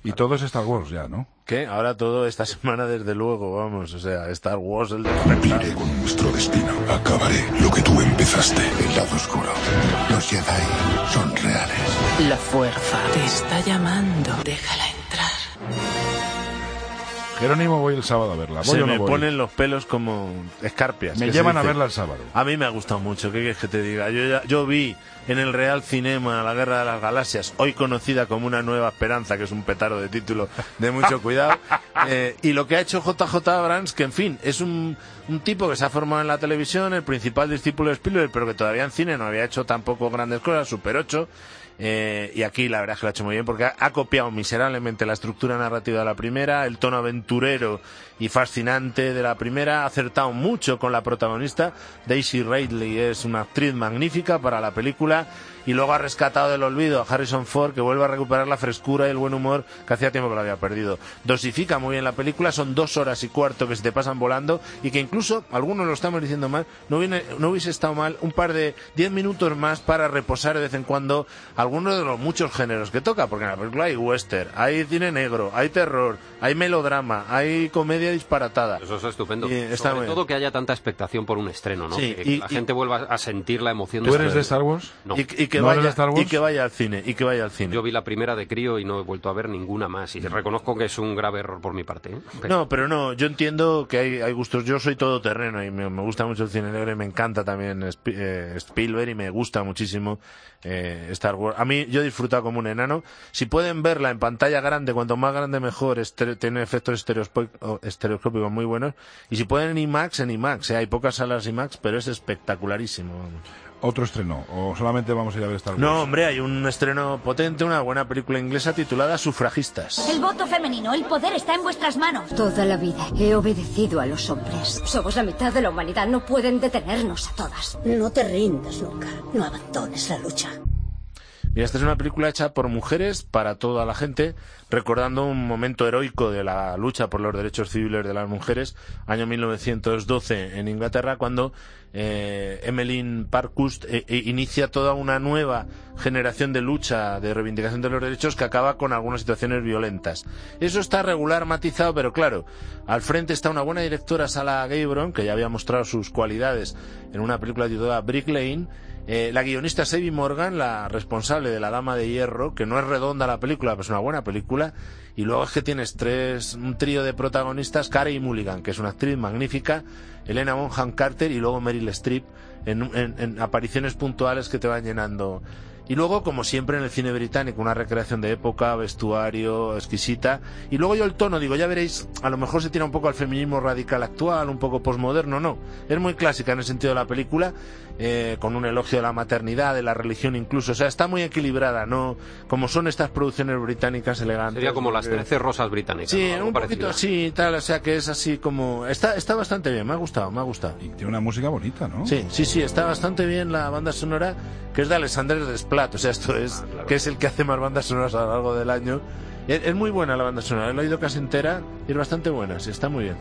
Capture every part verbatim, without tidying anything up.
Y todo es Star Wars ya, ¿no? ¿Qué? Ahora todo esta semana, desde luego, vamos, o sea, Star Wars, el Cumpliré con nuestro destino. Acabaré lo que tú empezaste. El lado oscuro. Los Jedi son reales. La fuerza te está llamando. Déjala entrar. Jerónimo, voy el sábado a verla. ¿Voy Se o no me voy? ponen los pelos como escarpias. Me que llevan se a dice. verla el sábado. A mí me ha gustado mucho, ¿qué quieres que te diga? Yo, ya- yo vi en el Real Cinema La Guerra de las Galaxias, hoy conocida como Una Nueva Esperanza, que es un petardo de título de mucho cuidado, eh, y lo que ha hecho J J Abrams, que en fin, es un, un tipo que se ha formado en la televisión, el principal discípulo de Spielberg, pero que todavía en cine no había hecho tampoco grandes cosas, Super ocho. Eh, y aquí la verdad es que lo ha hecho muy bien porque ha, ha copiado miserablemente la estructura narrativa de la primera, el tono aventurero y fascinante de la primera, ha acertado mucho con la protagonista. Daisy Ridley es una actriz magnífica para la película, y luego ha rescatado del olvido a Harrison Ford, que vuelve a recuperar la frescura y el buen humor que hacía tiempo que lo había perdido. Dosifica muy bien la película, son dos horas y cuarto que se te pasan volando, y que incluso, algunos lo estamos diciendo mal, no, viene, no hubiese estado mal un par de diez minutos más para reposar de vez en cuando algunos de los muchos géneros que toca, porque en la película hay western, hay cine negro, hay terror, hay melodrama, hay comedia disparatada. Eso es estupendo. Y está Sobre muy todo bien. que haya tanta expectación por un estreno, ¿no? Sí, que y- la y- gente vuelva a sentir la emoción. ¿Tú de eres esta- de Star Wars? No. Y, y que ¿No eres de vaya, Star Wars? y que vaya al cine, y que vaya al cine. Yo vi la primera de crío y no he vuelto a ver ninguna más. Y reconozco que es un grave error por mi parte. ¿eh? Pero- No, pero no, yo entiendo que hay, hay gustos. Yo soy todoterreno y me, me gusta mucho el cine negro, y me encanta también Spi- eh, Spielberg, y me gusta muchísimo eh, Star Wars. A mí, yo he disfrutado como un enano. Si pueden verla en pantalla grande, cuanto más grande mejor, estere- tiene efectos estereospo- o- estereoscópicos muy buenos. Y si pueden en IMAX, en IMAX. eh, Hay pocas salas IMAX, pero es espectacularísimo. Vamos. ¿Otro estreno? ¿O solamente vamos a ir a ver Star Wars? No, hombre, hay un estreno potente, una buena película inglesa titulada Sufragistas. El voto femenino, el poder está en vuestras manos. Toda la vida he obedecido a los hombres. Somos la mitad de la humanidad, no pueden detenernos a todas. No te rindas nunca. No abandones la lucha. Mira, esta es una película hecha por mujeres para toda la gente, recordando un momento heroico de la lucha por los derechos civiles de las mujeres, año mil novecientos doce en Inglaterra, cuando eh, Emmeline Pankhurst eh, eh, inicia toda una nueva generación de lucha, de reivindicación de los derechos, que acaba con algunas situaciones violentas. Eso está regular, matizado, pero claro, al frente está una buena directora, Sarah Gabron, que ya había mostrado sus cualidades en una película titulada Brick Lane. Eh, la guionista Savvy Morgan, la responsable de La Dama de Hierro, que no es redonda la película, pero es una buena película. Y luego es que tienes tres, un trío de protagonistas: Carey Mulligan, que es una actriz magnífica, Helena Bonham Carter y luego Meryl Streep, en, en, en apariciones puntuales que te van llenando. Y luego, como siempre en el cine británico, una recreación de época, vestuario exquisita. Y luego yo el tono, digo, ya veréis, a lo mejor se tira un poco al feminismo radical actual, un poco posmoderno, no. Es muy clásica en el sentido de la película, eh, con un elogio de la maternidad, de la religión incluso. O sea, está muy equilibrada, ¿no? Como son estas producciones británicas elegantes. Sería como las Eh, trece rosas británicas. Sí, ¿no? Algo un parecido. poquito así, tal, o sea que es así como... Está, está bastante bien, me ha gustado, me ha gustado. Y tiene una música bonita, ¿no? Sí, sí, sí, está bastante bien la banda sonora, que es de Alexander Desplat, o sea, esto es, Ah, claro. que es el que hace más bandas sonoras a lo largo del año. Es, es muy buena la banda sonora, la he oído casi entera y es bastante buena, sí, está muy bien.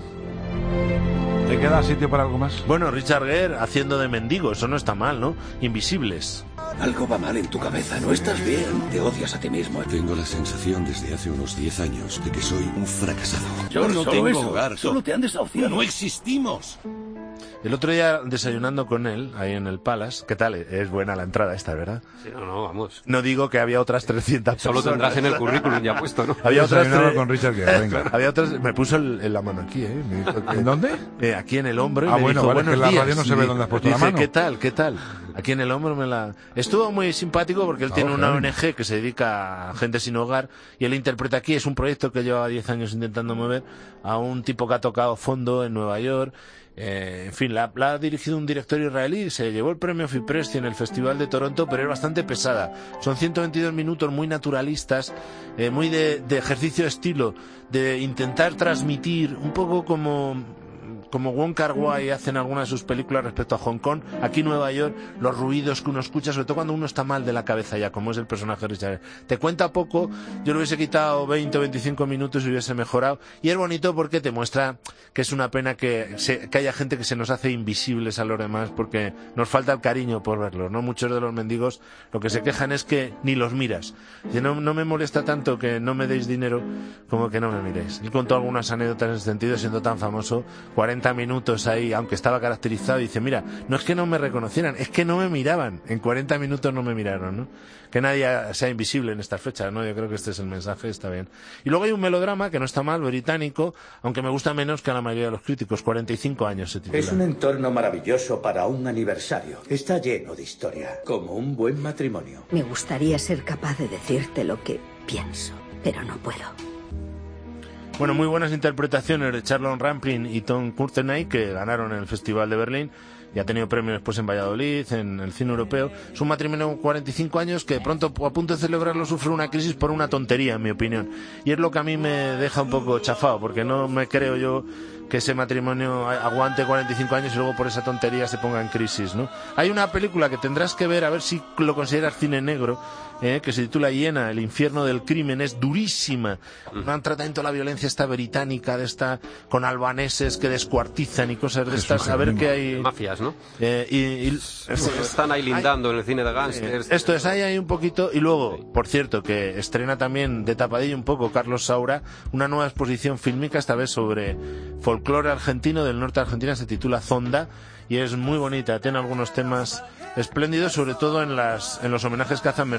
¿Te queda sitio para algo más? Bueno, Richard Gere haciendo de mendigo, eso no está mal, ¿no? Invisibles. Algo va mal en tu cabeza, no estás bien, te odias a ti mismo. Tengo la sensación desde hace unos diez años de que soy un fracasado. Yo no Solo tengo eso, hogar, solo te han desahuciado. No existimos. El otro día desayunando con él, ahí en el Palace, ¿qué tal? Es buena la entrada esta, ¿verdad? Sí, no, no, vamos. No digo que había otras trescientas Solo personas. tendrás en el currículum ya puesto, ¿no? Había otras Desayunado tres... con Richard Gere, venga. Había otras... Me puso el- en la mano aquí, ¿eh? Me dijo que- ¿En dónde? Eh, aquí en el hombro. Y Ah, me bueno, dijo, vale, que buenos en la días. radio no se ve Y dónde has puesto la dice, mano. ¿qué tal? ¿Qué tal? Aquí en el hombro me la... Estuvo muy simpático porque él Ah, tiene una ok. O N G que se dedica a gente sin hogar, y él interpreta aquí, es un proyecto que lleva diez años intentando mover, a un tipo que ha tocado fondo en Nueva York. Eh, en fin, la, la ha dirigido un director israelí, se llevó el premio Fipresci en el Festival de Toronto, pero es bastante pesada. Son ciento veintidós minutos muy naturalistas, eh, muy de, de ejercicio de estilo, de intentar transmitir un poco como... como Wong Kar-wai hace en algunas de sus películas respecto a Hong Kong, aquí en Nueva York, los ruidos que uno escucha, sobre todo cuando uno está mal de la cabeza ya, como es el personaje de Richard Gere. Te cuenta poco, yo le hubiese quitado veinte o veinticinco minutos y hubiese mejorado, y es bonito porque te muestra que es una pena que, se, que haya gente que se nos hace invisibles a los demás porque nos falta el cariño por verlos, ¿no? Muchos de los mendigos lo que se quejan es que ni los miras. Y no, no me molesta tanto que no me deis dinero como que no me miréis. Él contó algunas anécdotas en ese sentido, siendo tan famoso, cuarenta minutos ahí, aunque estaba caracterizado, y dice, mira, no es que no me reconocieran, es que no me miraban, en cuarenta minutos no me miraron, ¿no? Que nadie sea invisible en estas fechas, ¿no? Yo creo que este es el mensaje, está bien. Y luego hay un melodrama que no está mal, británico, aunque me gusta menos que a la mayoría de los críticos, cuarenta y cinco años se titula. Es un entorno maravilloso para un aniversario. Está lleno de historia, como un buen matrimonio. Me gustaría ser capaz de decirte lo que pienso, pero no puedo. Bueno, muy buenas interpretaciones de Charlotte Rampling y Tom Courtenay, que ganaron en el Festival de Berlín. Y ha tenido premios después en Valladolid, en el cine europeo. Es un matrimonio de cuarenta y cinco años que de pronto, a punto de celebrarlo, sufre una crisis por una tontería, en mi opinión. Y es lo que a mí me deja un poco chafado, porque no me creo yo que ese matrimonio aguante cuarenta y cinco años y luego por esa tontería se ponga en crisis, ¿no? Hay una película que tendrás que ver, a ver si lo consideras cine negro, eh, que se titula Hiena, el infierno del crimen. Es durísima. Un tratamiento de la violencia esta británica, de esta con albaneses que descuartizan y cosas de estas. A ver qué hay... Mafias, ¿no? Eh, y, y están ahí lindando hay, en el cine de gángsters. Eh, esto es, ahí hay un poquito. Y luego, por cierto, que estrena también de tapadillo un poco Carlos Saura una nueva exposición fílmica, esta vez sobre folclore argentino del norte de Argentina, se titula Zonda y es muy bonita, tiene algunos temas espléndidos, sobre todo en las en los homenajes que hacen